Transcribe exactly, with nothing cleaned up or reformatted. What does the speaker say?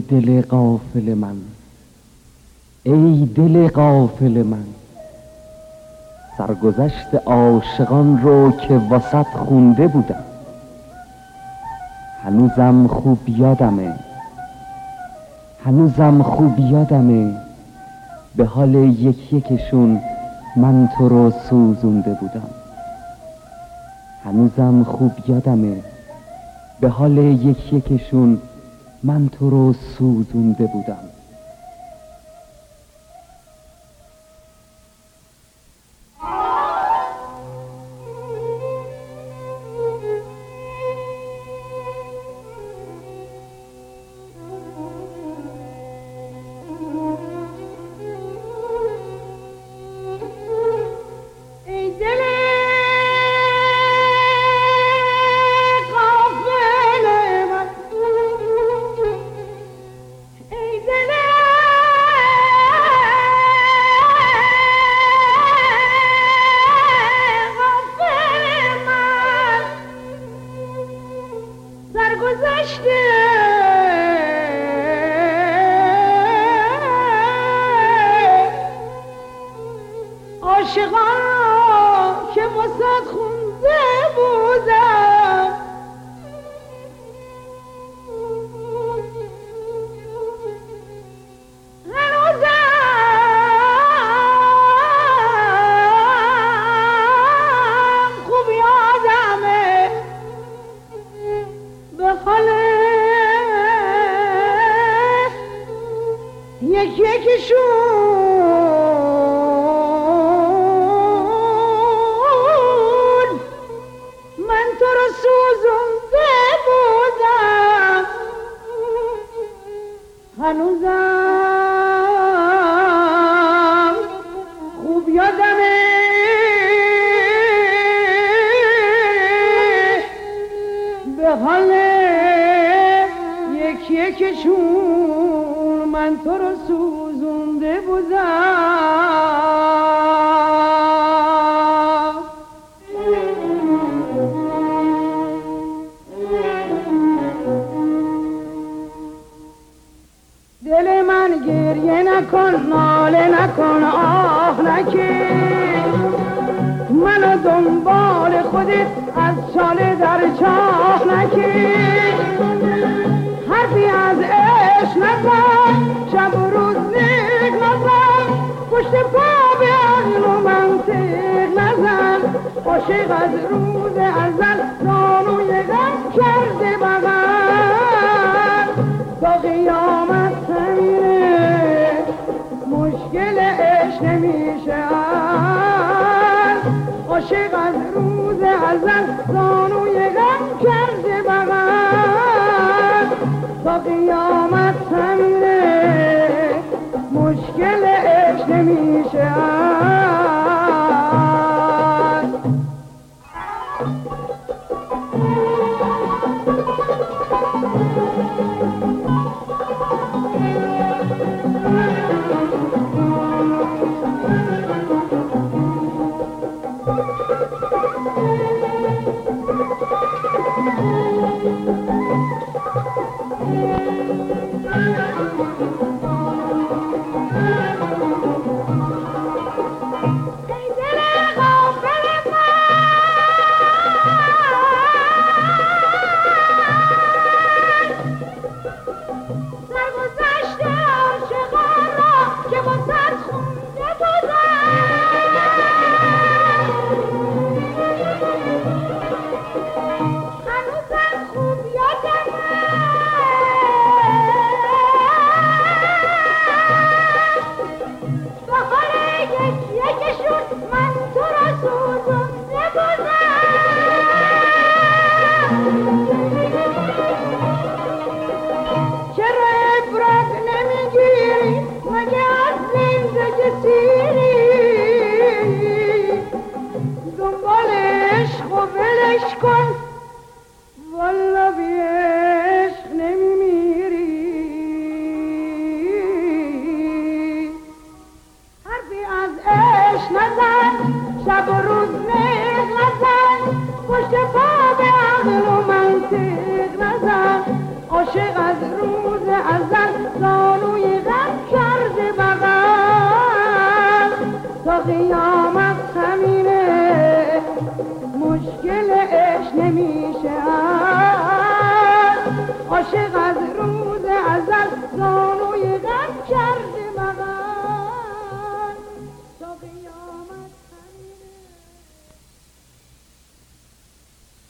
دل غافل من، ای دل غافل من، سرگذشت عاشقان رو که واسط خونده بودم. هنوزم خوب یادمه، هنوزم خوب یادمه به حال یک یکشون من تو رو سوزونده بودم. هنوزم خوب یادمه به حال یک یکشون من تو رو سوزونده بودم. عاشقان را که واسط خونده بودم، هنوزم خوب یادمه به حال یک یکشون هنوزم خوب یادمه به حال یک یکشون من تو رو سوزونده بودم. دل من گریه نکن، ناله نکن، آه نکش، منو دنبال خودت از چاله در چاه نکش. حرفی از عشق نزن، شب و روز نیک نزن، پشت پا به عقل و منطق نزن. عاشق از روز ازل زانوی غم کرده بغل، تا قیامت همینه مشکل عشق نمیشه حل. عاشق از روز ازل زانوی غم کرده بغل، تا قیامت همینه مشکل عشق نمیشه حل. ساقیا